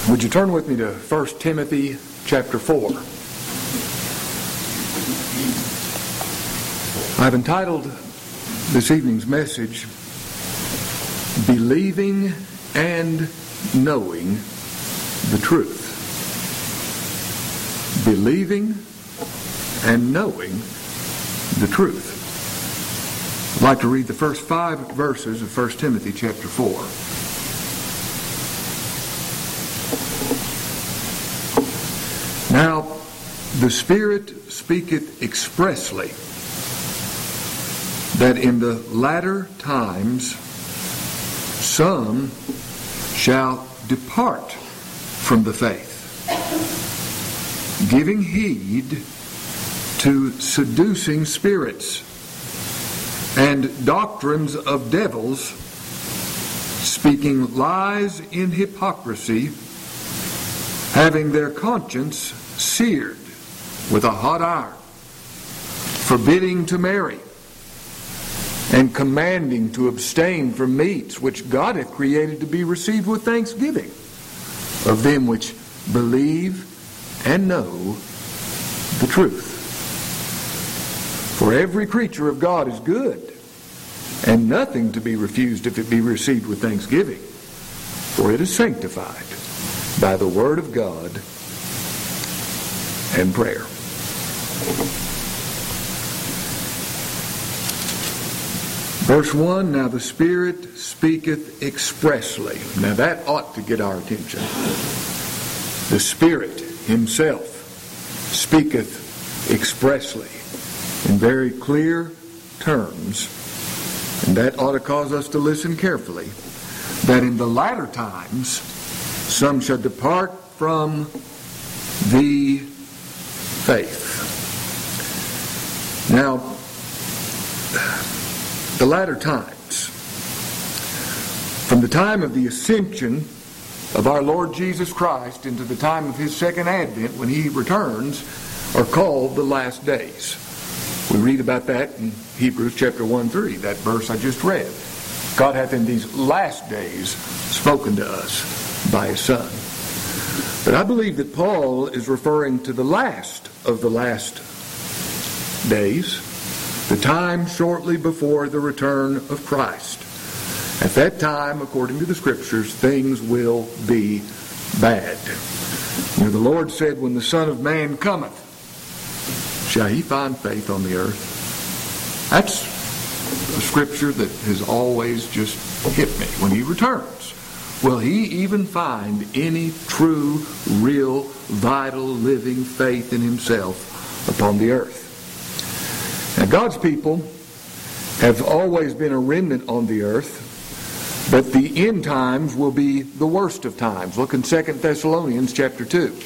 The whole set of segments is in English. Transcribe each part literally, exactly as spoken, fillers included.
Would you turn with me to First Timothy chapter four? I've entitled this evening's message, Believing and Knowing the Truth. Believing and knowing the truth. I'd like to read the first five verses of First Timothy chapter four. Now, the Spirit speaketh expressly that in the latter times some shall depart from the faith, giving heed to seducing spirits and doctrines of devils, speaking lies in hypocrisy, having their conscience seared with a hot iron, forbidding to marry, and commanding to abstain from meats which God hath created to be received with thanksgiving of them which believe and know the truth. For every creature of God is good, and nothing to be refused if it be received with thanksgiving, for it is sanctified by the word of God and prayer. Verse one, now the Spirit speaketh expressly. Now that ought to get our attention. The Spirit Himself speaketh expressly in very clear terms, and that ought to cause us to listen carefully, that in the latter times some shall depart from the faith. Now, the latter times, from the time of the ascension of our Lord Jesus Christ into the time of His second advent when He returns, are called the last days. We read about that in Hebrews chapter one three, that verse I just read. God hath in these last days spoken to us by His Son. But I believe that Paul is referring to the last of the last days, the time shortly before the return of Christ. At that time, according to the Scriptures, things will be bad. You know, the Lord said, when the Son of Man cometh, shall He find faith on the earth? That's a Scripture that has always just hit me. When He returns, will He even find any true, real, vital, living faith in Himself upon the earth? Now, God's people have always been a remnant on the earth, but the end times will be the worst of times. Look in Second Thessalonians chapter two.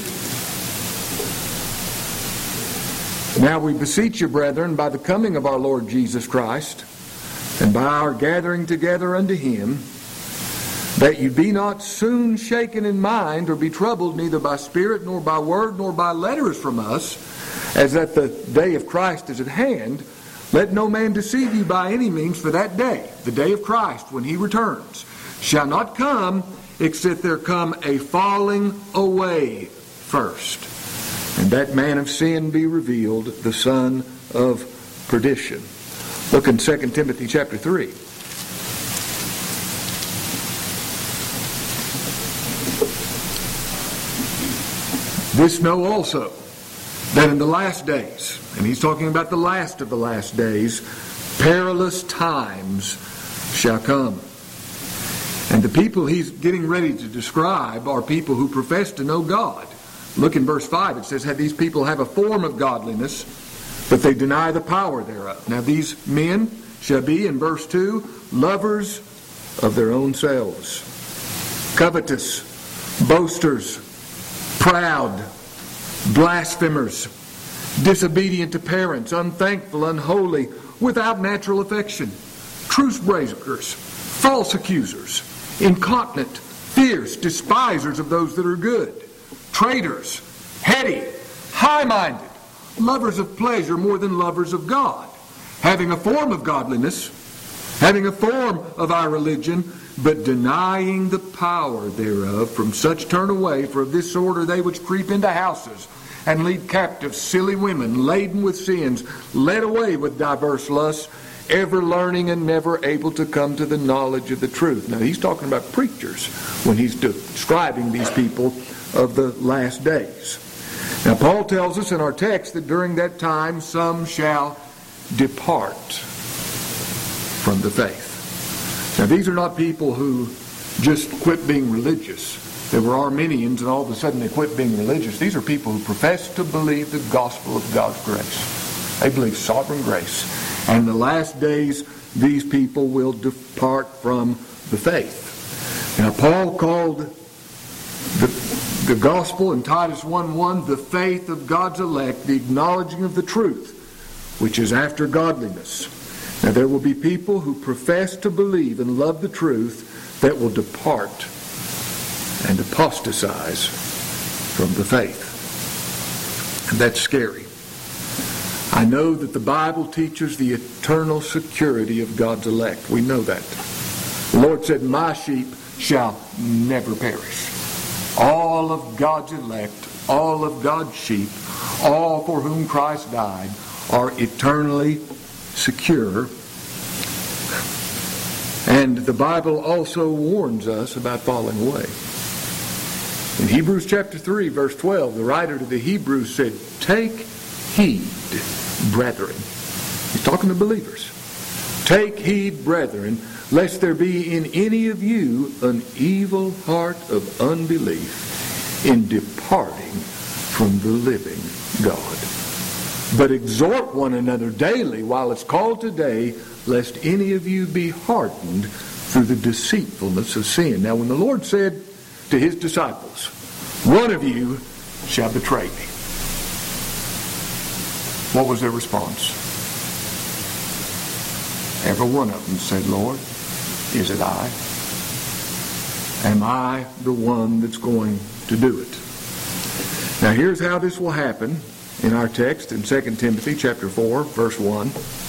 Now we beseech you, brethren, by the coming of our Lord Jesus Christ, and by our gathering together unto Him, that you be not soon shaken in mind, or be troubled neither by spirit, nor by word, nor by letters from us, as that the day of Christ is at hand. Let no man deceive you by any means, for that day, the day of Christ, when He returns, shall not come, except there come a falling away first, and that man of sin be revealed, the son of perdition. Look in Second Timothy chapter three. This know also, that in the last days, and he's talking about the last of the last days, perilous times shall come. And the people he's getting ready to describe are people who profess to know God. Look in verse five. It says, "Have these people have a form of godliness, but they deny the power thereof." Now these men shall be, in verse two, lovers of their own selves, covetous, boasters, proud, blasphemers, disobedient to parents, unthankful, unholy, without natural affection, truce breakers, false accusers, incontinent, fierce, despisers of those that are good, traitors, heady, high-minded, lovers of pleasure more than lovers of God, having a form of godliness, having a form of our religion, but denying the power thereof. From such turn away, for of this sort are they which creep into houses, and lead captive silly women, laden with sins, led away with diverse lusts, ever learning and never able to come to the knowledge of the truth. Now he's talking about preachers when he's describing these people of the last days. Now Paul tells us in our text that during that time some shall depart from the faith. Now these are not people who just quit being religious. They were Arminians and all of a sudden they quit being religious. These are people who profess to believe the gospel of God's grace. They believe sovereign grace. And in the last days, these people will depart from the faith. Now Paul called the, the gospel in Titus one one the faith of God's elect, the acknowledging of the truth, which is after godliness. Now there will be people who profess to believe and love the truth that will depart and apostatize from the faith. And that's scary. I know that the Bible teaches the eternal security of God's elect. We know that. The Lord said, my sheep shall never perish. All of God's elect, all of God's sheep, all for whom Christ died, are eternally secure. And the Bible also warns us about falling away. In Hebrews chapter three, verse twelve, the writer to the Hebrews said, take heed, brethren. He's talking to believers. Take heed, brethren, lest there be in any of you an evil heart of unbelief in departing from the living God. But exhort one another daily while it's called today, lest any of you be hardened through the deceitfulness of sin. Now when the Lord said to his disciples, one of you shall betray me, what was their response? Every one of them said, Lord, is it I? Am I the one that's going to do it? Now here's how this will happen in our text in Second Timothy chapter four, verse one.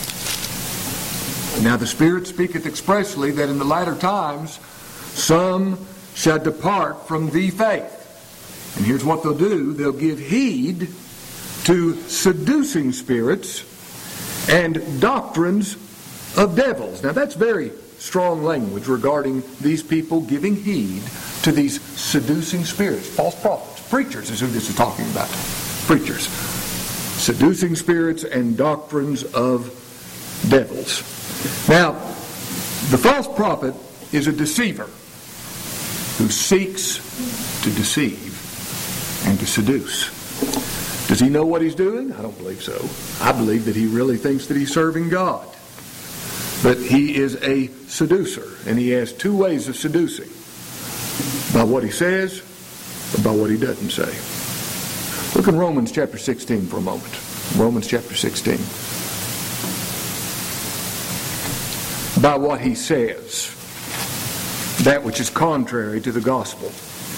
Now the Spirit speaketh expressly that in the latter times some shall depart from the faith. And here's what they'll do. They'll give heed to seducing spirits and doctrines of devils. Now that's very strong language regarding these people giving heed to these seducing spirits. False prophets. Preachers is who this is talking about. Preachers. Seducing spirits and doctrines of devils. Now, the false prophet is a deceiver who seeks to deceive and to seduce. Does he know what he's doing? I don't believe so. I believe that he really thinks that he's serving God. But he is a seducer, and he has two ways of seducing. By what he says, or by what he doesn't say. Look in Romans chapter sixteen for a moment. Romans chapter sixteen. By what he says, that which is contrary to the gospel.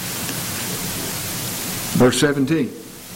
Verse seventeen.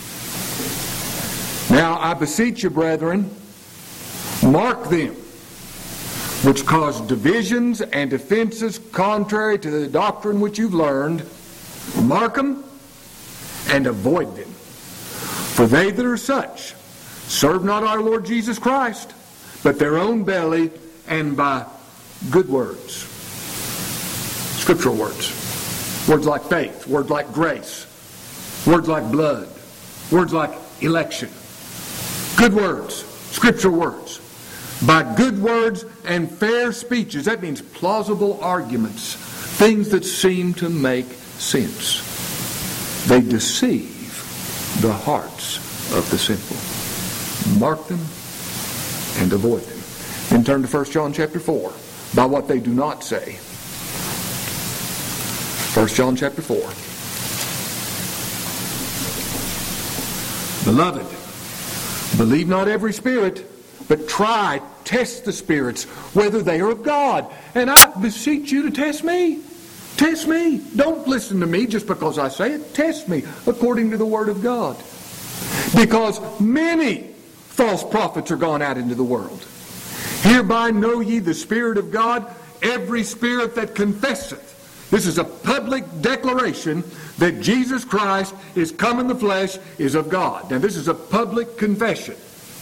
Now I beseech you, brethren, mark them which cause divisions and offenses contrary to the doctrine which you've learned. Mark them and avoid them. For they that are such serve not our Lord Jesus Christ, but their own belly, and by good words. Scriptural words. Words like faith. Words like grace. Words like blood. Words like election. Good words. Scriptural words. By good words and fair speeches. That means plausible arguments. Things that seem to make sense. They deceive the hearts of the simple. Mark them and avoid them. Then turn to First John chapter four. By what they do not say. First John chapter four. Beloved, believe not every spirit, but try, test the spirits, whether they are of God. And I beseech you to test me. Test me. Don't listen to me just because I say it. Test me according to the Word of God. Because many false prophets are gone out into the world. Hereby know ye the Spirit of God, every spirit that confesseth. This is a public declaration that Jesus Christ is come in the flesh, is of God. Now this is a public confession.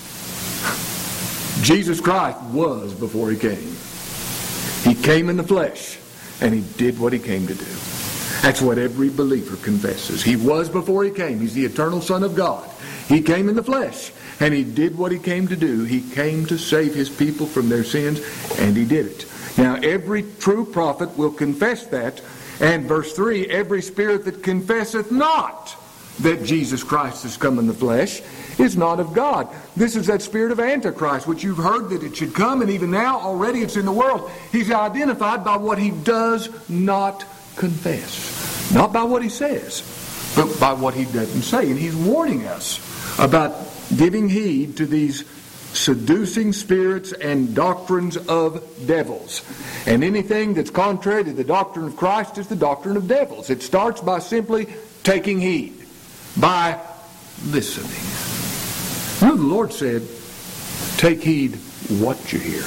Jesus Christ was before he came. He came in the flesh, and he did what he came to do. That's what every believer confesses. He was before he came. He's the eternal Son of God. He came in the flesh, and he did what he came to do. He came to save his people from their sins, and he did it. Now, every true prophet will confess that. And verse three, every spirit that confesseth not that Jesus Christ has come in the flesh is not of God. This is that spirit of Antichrist, which you've heard that it should come, and even now already it's in the world. He's identified by what he does not confess. Not by what he says, but by what he doesn't say. And he's warning us about giving heed to these seducing spirits and doctrines of devils. And anything that's contrary to the doctrine of Christ is the doctrine of devils. It starts by simply taking heed, by listening. You know, the Lord said, take heed what you hear.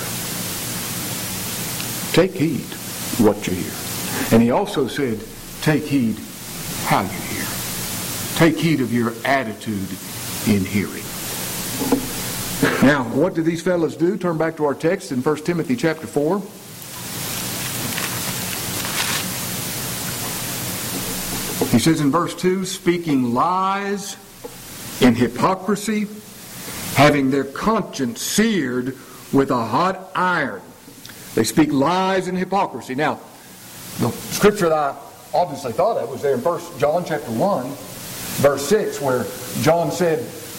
Take heed what you hear. And he also said, take heed how you hear. Take heed of your attitude in hearing. Now, what do these fellows do? Turn back to our text in First Timothy chapter four. He says in verse two, speaking lies in hypocrisy, having their conscience seared with a hot iron. They speak lies in hypocrisy. Now, the scripture that I obviously thought of was there in First John chapter one, verse six, where John said,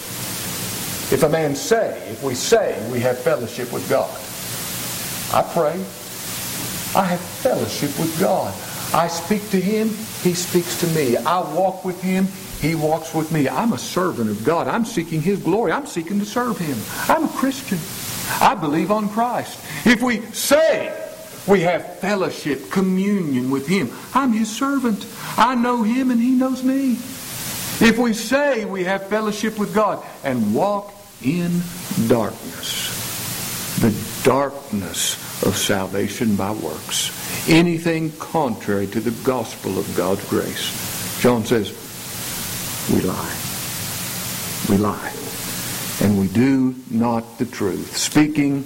if a man say, if we say we have fellowship with God, I pray, I have fellowship with God. I speak to him, he speaks to me. I walk with him, he walks with me. I'm a servant of God. I'm seeking his glory. I'm seeking to serve him. I'm a Christian. I believe on Christ. If we say we have fellowship, communion with him, I'm his servant. I know him and he knows me. If we say we have fellowship with God and walk in darkness, the darkness of salvation by works, anything contrary to the gospel of God's grace, John says, we lie. We lie. And we do not the truth. Speaking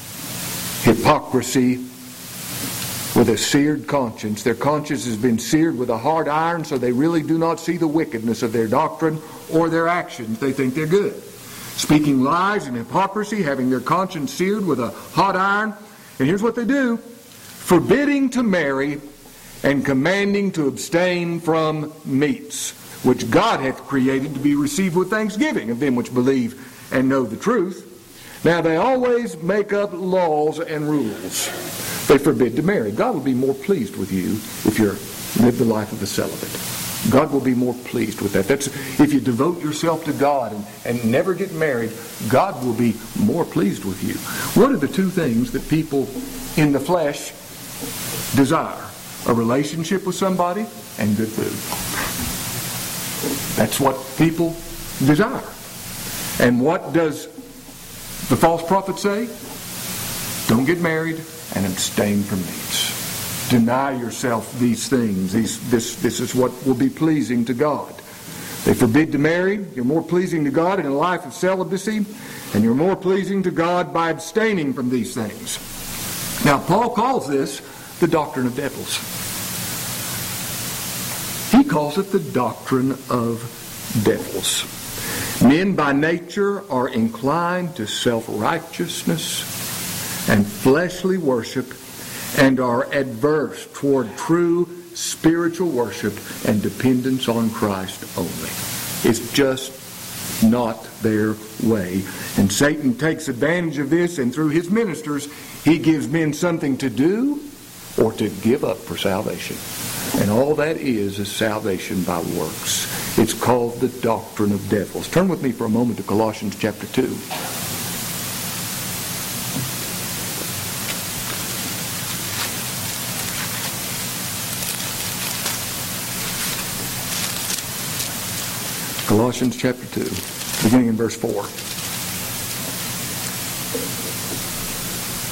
hypocrisy with a seared conscience. Their conscience has been seared with a hard iron, so they really do not see the wickedness of their doctrine or their actions. They think they're good. Speaking lies and hypocrisy, having their conscience seared with a hot iron. And here's what they do. Forbidding to marry and commanding to abstain from meats, which God hath created to be received with thanksgiving of them which believe and know the truth. Now they always make up laws and rules. They forbid to marry. God will be more pleased with you if you live the life of a celibate. God will be more pleased with that. That's if you devote yourself to God and, and never get married, God will be more pleased with you. What are the two things that people in the flesh desire? A relationship with somebody and good food. That's what people desire. And what does the false prophet say? Don't get married and abstain from meats. Deny yourself these things. These, this, this is what will be pleasing to God. They forbid to marry. You're more pleasing to God in a life of celibacy, and you're more pleasing to God by abstaining from these things. Now, Paul calls this the doctrine of devils. He calls it the doctrine of devils. Men by nature are inclined to self-righteousness and fleshly worship, and are adverse toward true spiritual worship and dependence on Christ only. It's just not their way. And Satan takes advantage of this, and through his ministers, he gives men something to do or to give up for salvation. And all that is is salvation by works. It's called the doctrine of devils. Turn with me for a moment to Colossians chapter two. Colossians chapter two, beginning in verse four.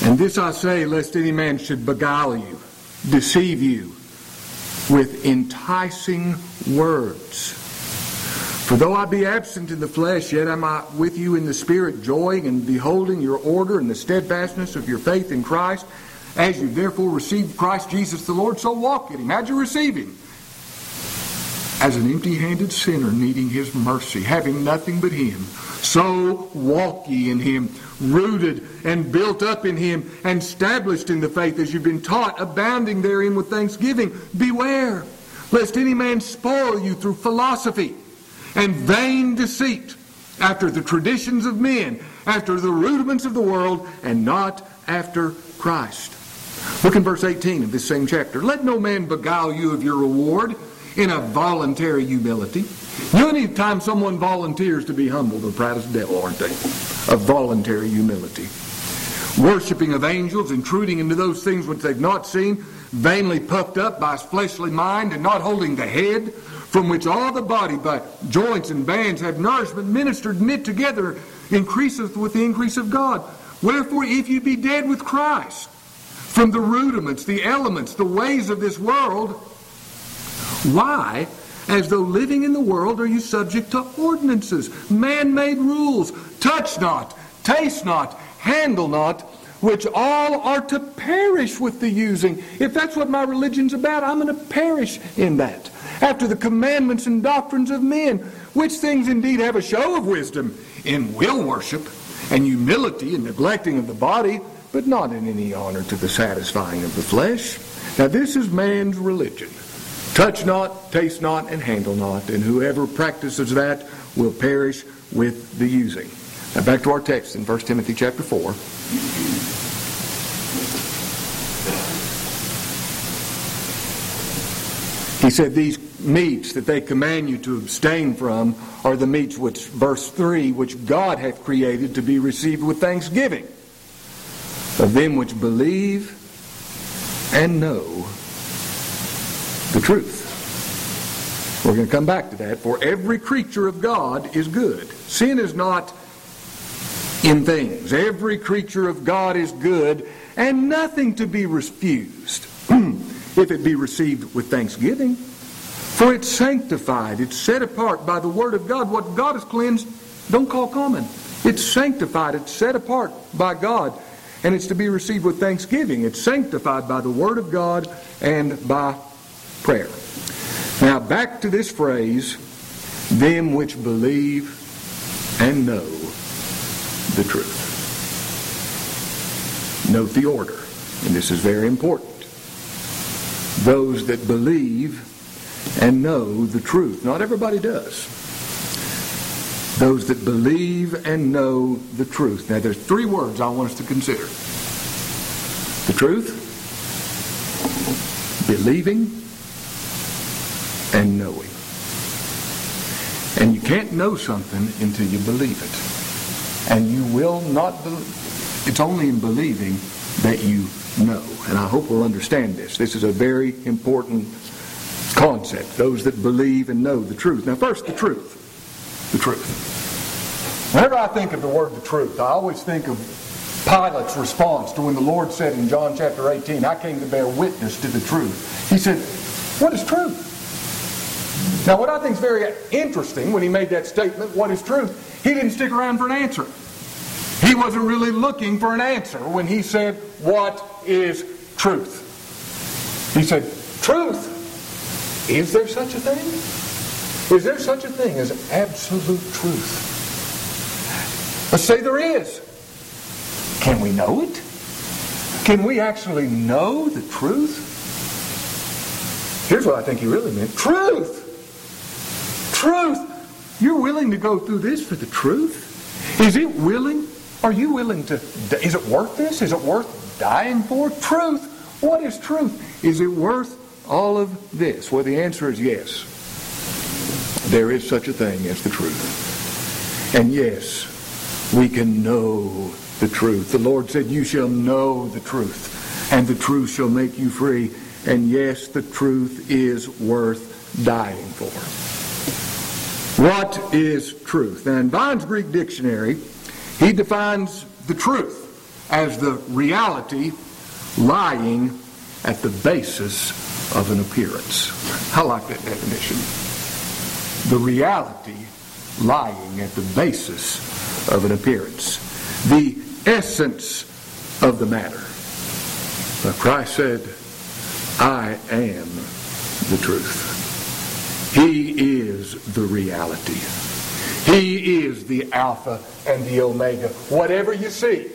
And this I say, lest any man should beguile you, deceive you with enticing words. For though I be absent in the flesh, yet am I with you in the Spirit, joying and beholding your order and the steadfastness of your faith in Christ. As you therefore received Christ Jesus the Lord, so walk in Him. How'd you receive Him? As an empty-handed sinner needing His mercy, having nothing but Him. So walk ye in Him, rooted and built up in Him, and established in the faith as you've been taught, abounding therein with thanksgiving. Beware, lest any man spoil you through philosophy and vain deceit, after the traditions of men, after the rudiments of the world, and not after Christ. Look in verse eighteen of this same chapter. Let no man beguile you of your reward in a voluntary humility. You know, any time someone volunteers to be humble, they're proud as the devil, aren't they? Of voluntary humility. Worshipping of angels, intruding into those things which they've not seen, vainly puffed up by his fleshly mind, and not holding the head, from which all the body by joints and bands have nourishment ministered, knit together, increaseth with the increase of God. Wherefore, if you be dead with Christ, from the rudiments, the elements, the ways of this world, why, as though living in the world, are you subject to ordinances, man-made rules, touch not, taste not, handle not, which all are to perish with the using. If that's what my religion's about, I'm going to perish in that. After the commandments and doctrines of men, which things indeed have a show of wisdom in will worship and humility and neglecting of the body, but not in any honor to the satisfying of the flesh. Now this is man's religion. Touch not, taste not, and handle not, and whoever practices that will perish with the using. Now back to our text in First Timothy chapter four. He said these meats that they command you to abstain from are the meats which, verse three, which God hath created to be received with thanksgiving of them which believe and know the truth. We're going to come back to that. For every creature of God is good. Sin is not in things. Every creature of God is good, and nothing to be refused if it be received with thanksgiving. For it's sanctified, it's set apart by the Word of God. What God has cleansed, don't call common. It's sanctified, it's set apart by God, and it's to be received with thanksgiving. It's sanctified by the Word of God and by prayer. Now back to this phrase, them which believe and know the truth. Note the order, and this is very important. Those that believe and know the truth. Not everybody does. Those that believe and know the truth. Now there's three words I want us to consider. The truth, believing, and knowing. And you can't know something until you believe it. And you will not believe. It's only in believing that you know. And I hope we'll understand this. This is a very important concept. Those that believe and know the truth. Now first, the truth. The truth. Whenever I think of the word the truth, I always think of Pilate's response to when the Lord said in John chapter eighteen, I came to bear witness to the truth. He said, what is truth? Now what I think is very interesting when he made that statement, what is truth, he didn't stick around for an answer. He wasn't really looking for an answer when he said, what is truth? He said, truth. Is there such a thing? Is there such a thing as absolute truth? Let's say there is. Can we know it? Can we actually know the truth? Here's what I think he really meant. Truth! Truth! You're willing to go through this for the truth? Is it willing? Are you willing to... Is it worth this? Is it worth dying for? Truth! What is truth? Is it worth all of this? Well, the answer is yes. There is such a thing as the truth. And yes, we can know the truth. The Lord said, you shall know the truth, and the truth shall make you free. And yes, the truth is worth dying for. What is truth? Now, in Vine's Greek dictionary, he defines the truth as the reality lying at the basis of an appearance. I like that definition. The reality lying at the basis of an appearance. The essence of the matter. But Christ said, I am the truth. He is the reality. He is the Alpha and the Omega. Whatever you see,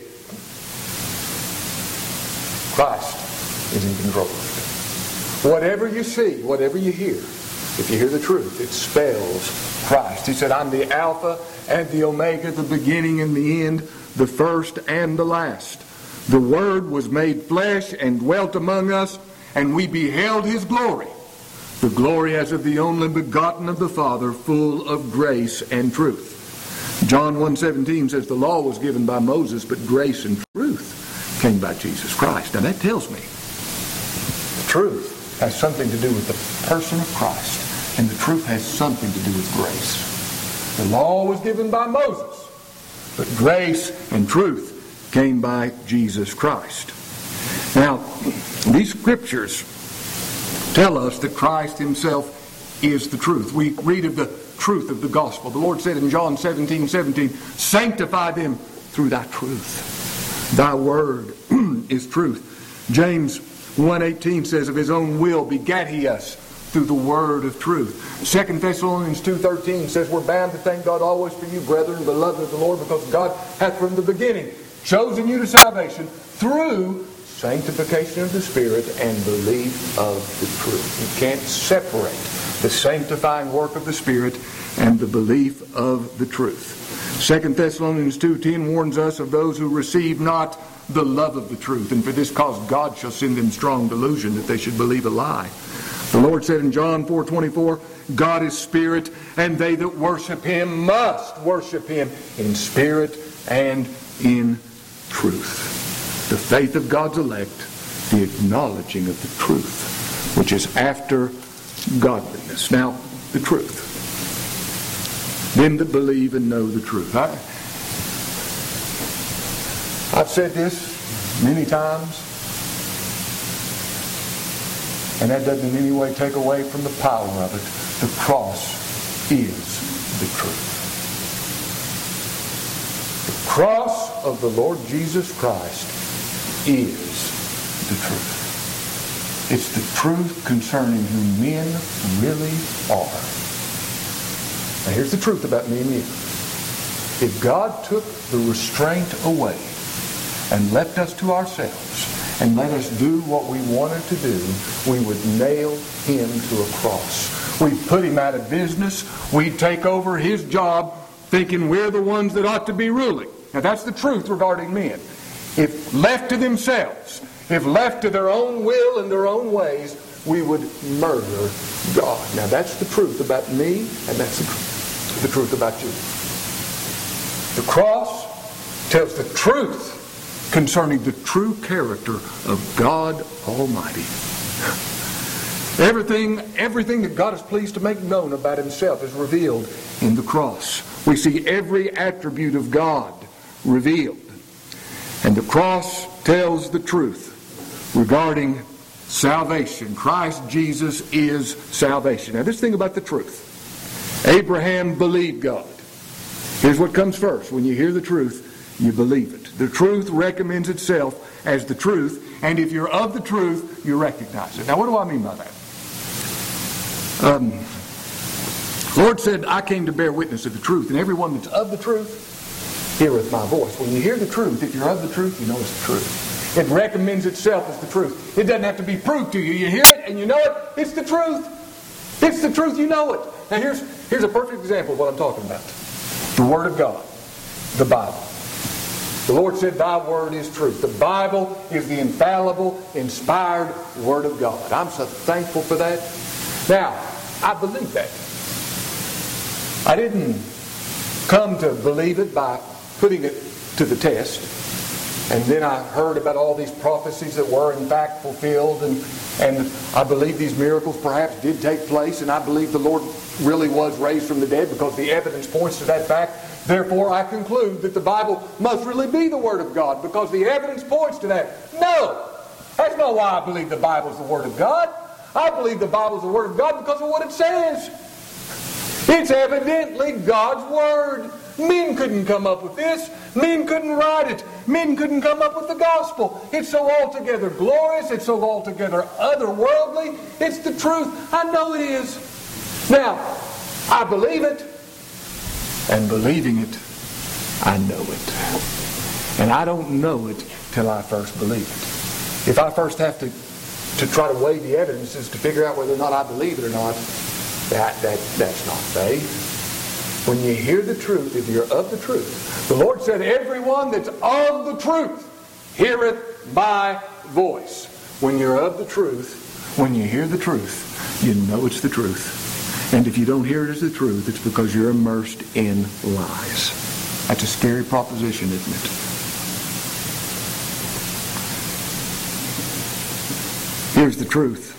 Christ is in control of it. Whatever you see, whatever you hear, if you hear the truth, it spells Christ. He said, I'm the Alpha and the Omega, the beginning and the end, the first and the last. The Word was made flesh and dwelt among us, and we beheld His glory. The glory as of the only begotten of the Father, full of grace and truth. John one seventeen says the law was given by Moses, but grace and truth came by Jesus Christ. Now that tells me the truth has something to do with the person of Christ, and the truth has something to do with grace. The law was given by Moses, but grace and truth came by Jesus Christ. Now, these scriptures tell us that Christ Himself is the truth. We read of the truth of the gospel. The Lord said in John seventeen seventeen, sanctify them through thy truth. Thy word is truth. James one eighteen says, of His own will begat He us through the word of truth. Second Thessalonians two thirteen says, we're bound to thank God always for you, brethren, beloved of the Lord, because God hath from the beginning chosen you to salvation through sanctification of the Spirit and belief of the truth. You can't separate the sanctifying work of the Spirit and the belief of the truth. Second Thessalonians two ten warns us of those who receive not the love of the truth, and for this cause God shall send them strong delusion that they should believe a lie. The Lord said in John four twenty-four, God is spirit, and they that worship Him must worship Him in spirit and in truth. The faith of God's elect, the acknowledging of the truth, which is after godliness. Now, the truth. Them that believe and know the truth. I, I've said this many times, and that doesn't in any way take away from the power of it. The cross is the truth. The cross of the Lord Jesus Christ is the truth. It's the truth concerning who men really are. Now here's the truth about me and you. If God took the restraint away and left us to ourselves and let us do what we wanted to do, we would nail Him to a cross. We'd put Him out of business. We'd take over His job thinking we're the ones that ought to be ruling. Now that's the truth regarding men. If left to themselves, if left to their own will and their own ways, we would murder God. Now that's the truth about me, and that's the, tr- the truth about you. The cross tells the truth concerning the true character of God Almighty. Everything, everything that God is pleased to make known about Himself is revealed in the cross. We see every attribute of God revealed. And the cross tells the truth regarding salvation. Christ Jesus is salvation. Now this thing about the truth. Abraham believed God. Here's what comes first. When you hear the truth, you believe it. The truth recommends itself as the truth, and if you're of the truth, you recognize it. Now what do I mean by that? Um, Lord said, I came to bear witness of the truth, and everyone that's of the truth heareth my voice. When you hear the truth, if you're of the truth, you know it's the truth. It recommends itself as the truth. It doesn't have to be proved to you. You hear it and you know it. It's the truth. It's the truth. You know it. Now here's, here's a perfect example of what I'm talking about. The Word of God. The Bible. The Lord said, thy word is truth. The Bible is the infallible, inspired Word of God. I'm so thankful for that. Now, I believe that. I didn't come to believe it by putting it to the test. And then I heard about all these prophecies that were in fact fulfilled, and, and I believe these miracles perhaps did take place, and I believe the Lord really was raised from the dead because the evidence points to that fact. Therefore, I conclude that the Bible must really be the Word of God because the evidence points to that. No! That's not why I believe the Bible is the Word of God. I believe the Bible is the Word of God because of what it says. It's evidently God's Word. Men couldn't come up with this. Men couldn't write it. Men couldn't come up with the gospel. It's so altogether glorious. It's so altogether otherworldly. It's the truth. I know it is. Now, I believe it. And believing it, I know it. And I don't know it till I first believe it. If I first have to, to try to weigh the evidences to figure out whether or not I believe it or not, that, that that's not faith. When you hear the truth, if you're of the truth, the Lord said, everyone that's of the truth heareth my voice. When you're of the truth, when you hear the truth, you know it's the truth. And if you don't hear it as the truth, it's because you're immersed in lies. That's a scary proposition, isn't it? Here's the truth.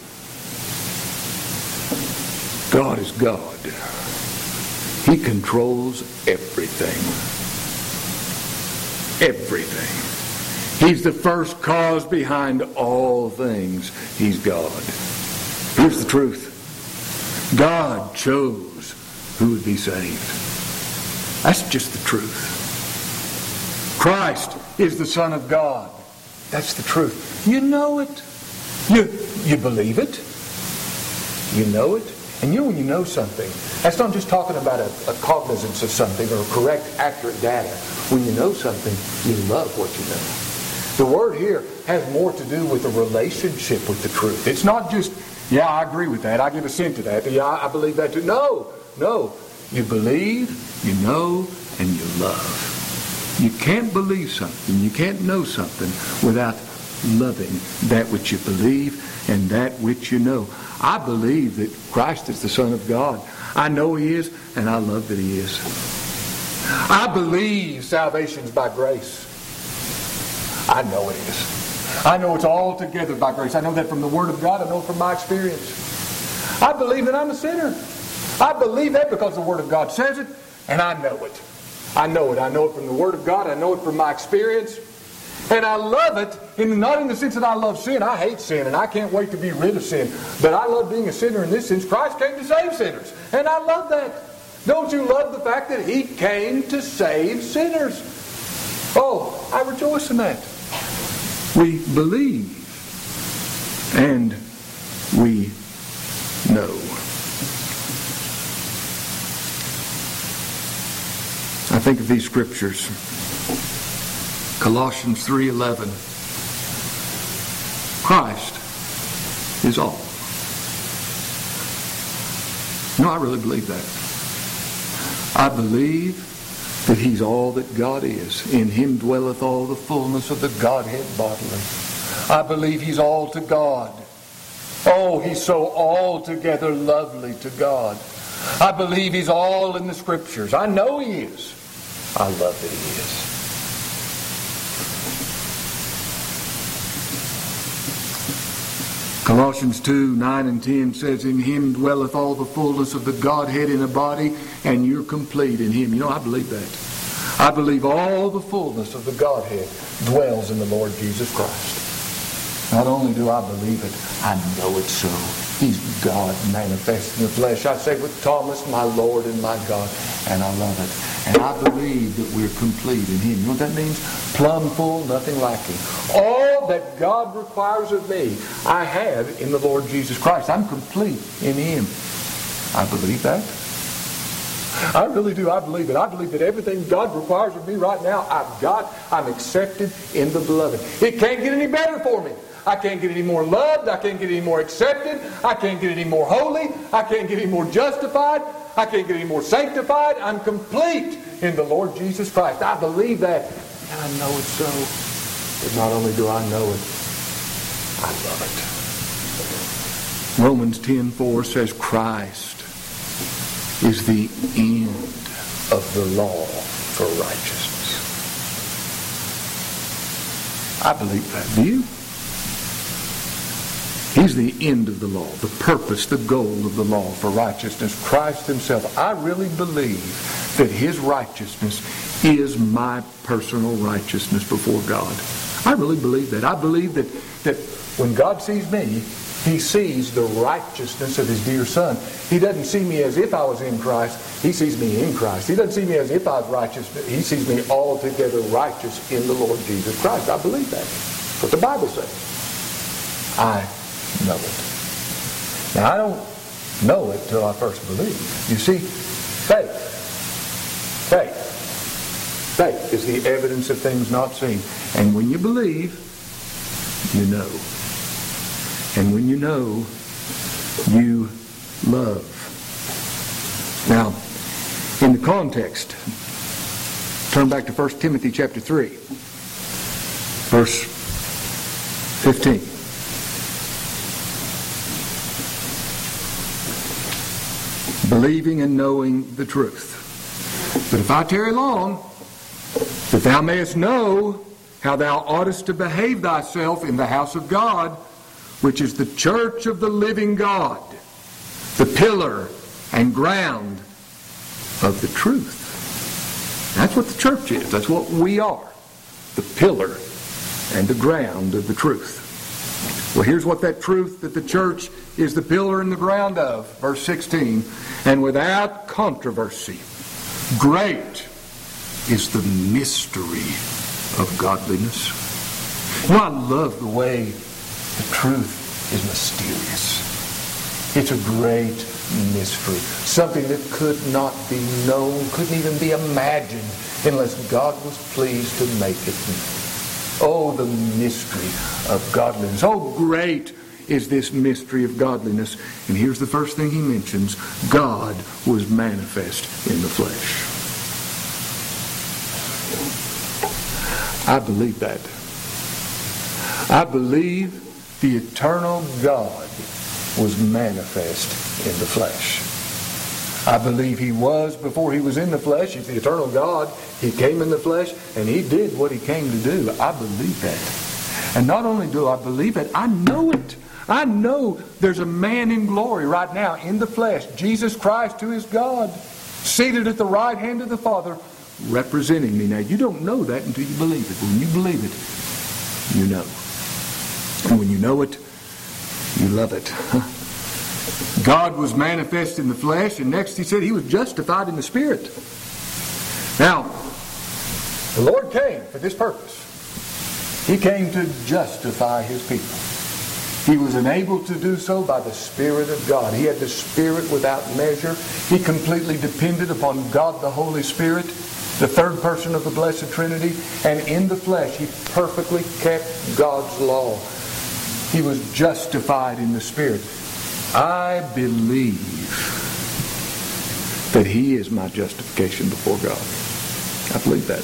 God is God. He controls everything. Everything. He's the first cause behind all things. He's God. Here's the truth. God chose who would be saved. That's just the truth. Christ is the Son of God. That's the truth. You know it. You, you believe it. You know it. And you know when you know something, that's not just talking about a, a cognizance of something or correct, accurate data. When you know something, you love what you know. The word here has more to do with a relationship with the truth. It's not just, yeah, I agree with that. I give assent to that. Yeah, I believe that too. No, no. You believe, you know, and you love. You can't believe something, you can't know something without loving that which you believe and that which you know. I believe that Christ is the Son of God. I know He is, and I love that He is. I believe salvation's by grace. I know it is. I know it's all together by grace. I know that from the Word of God. I know it from my experience. I believe that I'm a sinner. I believe that because the Word of God says it, and I know it. I know it. I know it from the Word of God. I know it from my experience. And I love it, in, not in the sense that I love sin. I hate sin, and I can't wait to be rid of sin. But I love being a sinner in this sense. Christ came to save sinners. And I love that. Don't you love the fact that He came to save sinners? Oh, I rejoice in that. We believe. And we know. I think of these scriptures. Colossians three eleven. Christ is all. No, I really believe that. I believe that He's all that God is. In Him dwelleth all the fullness of the Godhead bodily. I believe He's all to God. Oh, He's so altogether lovely to God. I believe He's all in the Scriptures. I know He is. I love that He is. Colossians two, nine and ten says, in Him dwelleth all the fullness of the Godhead in a body, and you're complete in Him. You know, I believe that. I believe all the fullness of the Godhead dwells in the Lord Jesus Christ. Not only do I believe it, I know it's so. He's God manifest in the flesh. I say with Thomas, my Lord and my God, and I love it. And I believe that we're complete in Him. You know what that means? Plumb full, nothing lacking. All that God requires of me, I have in the Lord Jesus Christ. I'm complete in Him. I believe that. I really do. I believe it. I believe that everything God requires of me right now, I've got. I'm accepted in the Beloved. It can't get any better for me. I can't get any more loved. I can't get any more accepted. I can't get any more holy. I can't get any more justified. I can't get any more sanctified. I'm complete in the Lord Jesus Christ. I believe that. And I know it's so. But not only do I know it, I love it. Romans ten four says Christ is the end of the law for righteousness. I believe that. Do you? He's the end of the law, the purpose, the goal of the law for righteousness. Christ himself. I really believe that his righteousness is my personal righteousness before God. I really believe that. I believe that, that when God sees me, he sees the righteousness of his dear Son. He doesn't see me as if I was in Christ. He sees me in Christ. He doesn't see me as if I was righteous. He sees me altogether righteous in the Lord Jesus Christ. I believe that. That's what the Bible says. I know it. Now, I don't know it till I first believe. You see, faith. Faith. Faith is the evidence of things not seen. And when you believe, you know. And when you know, you love. Now, in the context, turn back to First Timothy chapter three, verse fifteen. Believing and knowing the truth. But if I tarry long, that thou mayest know how thou oughtest to behave thyself in the house of God, which is the church of the living God, the pillar and ground of the truth. That's what the church is. That's what we are. The pillar and the ground of the truth. Well, here's what that truth that the church is the pillar and the ground of. Verse sixteen. And without controversy, great is the mystery of godliness. You know, I love the way the truth is mysterious. It's a great mystery. Something that could not be known, couldn't even be imagined unless God was pleased to make it known. Oh, the mystery of godliness. Oh, great is this mystery of godliness. And here's the first thing he mentions. God was manifest in the flesh. I believe that. I believe the eternal God was manifest in the flesh. I believe he was before he was in the flesh. He's the eternal God. He came in the flesh and he did what he came to do. I believe that. And not only do I believe it, I know it. I know there's a man in glory right now in the flesh, Jesus Christ, who is God, seated at the right hand of the Father, representing me. Now, you don't know that until you believe it. When you believe it, you know. And when you know it, you love it. God was manifest in the flesh, and next he said he was justified in the Spirit. Now, the Lord came for this purpose. He came to justify his people. He was enabled to do so by the Spirit of God. He had the Spirit without measure. He completely depended upon God the Holy Spirit, the third person of the Blessed Trinity, and in the flesh he perfectly kept God's law. He was justified in the Spirit. I believe that he is my justification before God. I believe that.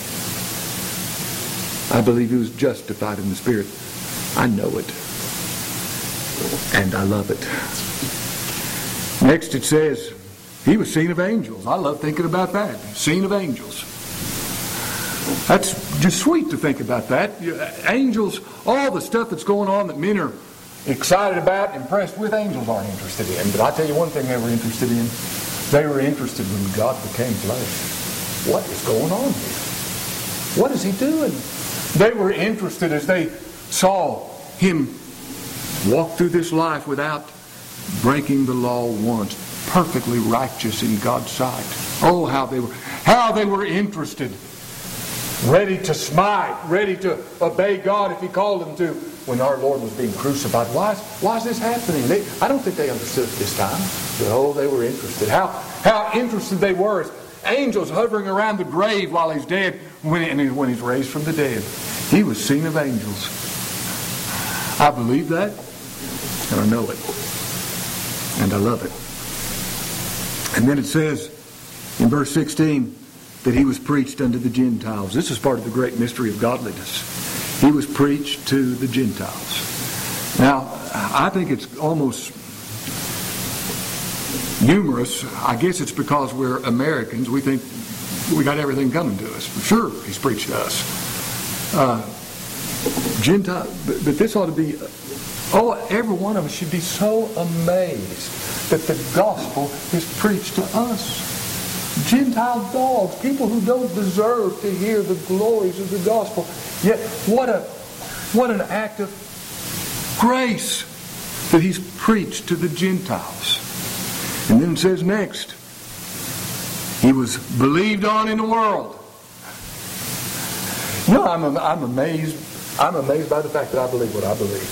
I believe he was justified in the Spirit. I know it. And I love it. Next it says, he was seen of angels. I love thinking about that. Seen of angels. That's just sweet to think about that. Angels, all the stuff that's going on that men are excited about, impressed with, angels aren't interested in. But I'll tell you one thing they were interested in. They were interested when God became flesh. What is going on here? What is he doing? They were interested as they saw him walk through this life without breaking the law once. Perfectly righteous in God's sight. Oh, how they were, how they were interested. Ready to smite, ready to obey God if he called them to. When our Lord was being crucified, why is, why is this happening? They, I don't think they understood at this time. But oh, they were interested. How how interested they were as angels hovering around the grave while he's dead, when, and when he's raised from the dead. He was seen of angels. I believe that, and I know it, and I love it. And then it says in verse sixteen that he was preached unto the Gentiles. This is part of the great mystery of godliness. He was preached to the Gentiles. Now, I think it's almost humorous. I guess it's because we're Americans. We think we got everything coming to us. Sure, he's preached to us. Uh, Gentile, but, but this ought to be, oh, every one of us should be so amazed that the gospel is preached to us. Gentile dogs, people who don't deserve to hear the glories of the gospel. Yet, what a what an act of grace that He's preached to the Gentiles. And then it says next, He was believed on in the world. You know, I'm, I'm amazed. I'm amazed by the fact that I believe what I believe.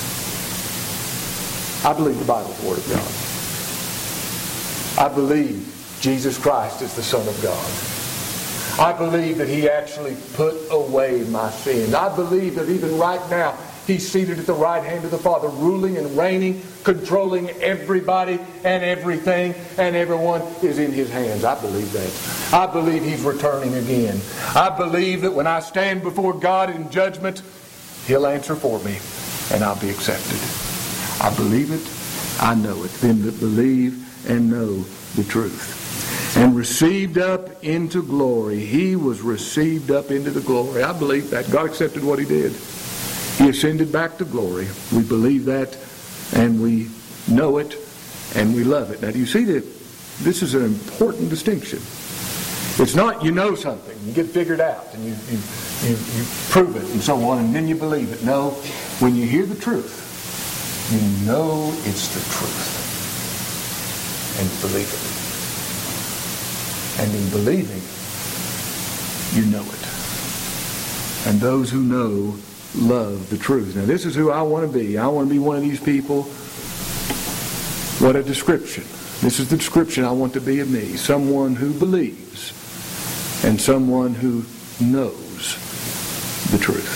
I believe the Bible's the Word of God. I believe Jesus Christ is the Son of God. I believe that He actually put away my sin. I believe that even right now He's seated at the right hand of the Father, ruling and reigning, controlling everybody and everything, and everyone is in His hands. I believe that. I believe He's returning again. I believe that when I stand before God in judgment, He'll answer for me, and I'll be accepted. I believe it. I know it. Them that believe and know the truth. And received up into glory. He was received up into the glory. I believe that. God accepted what He did. He ascended back to glory. We believe that, and we know it, and we love it. Now, do you see that this is an important distinction? It's not you know something, you get it figured out, and you, you, you, you prove it, and so on, and then you believe it. No, when you hear the truth, you know it's the truth, and you believe it. And in believing, you know it. And those who know love the truth. Now, this is who I want to be. I want to be one of these people. What a description. This is the description I want to be of me. Someone who believes and someone who knows the truth.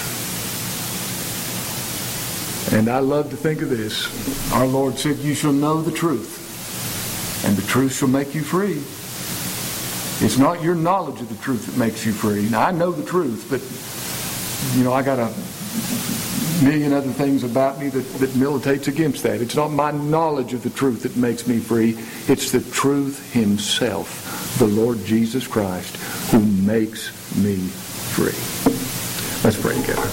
And I love to think of this. Our Lord said, you shall know the truth, and the truth shall make you free. It's not your knowledge of the truth that makes you free. Now, I know the truth, but, you know, I got a million other things about me that, that militates against that. It's not my knowledge of the truth that makes me free. It's the truth Himself, the Lord Jesus Christ, who makes me free. Let's pray together.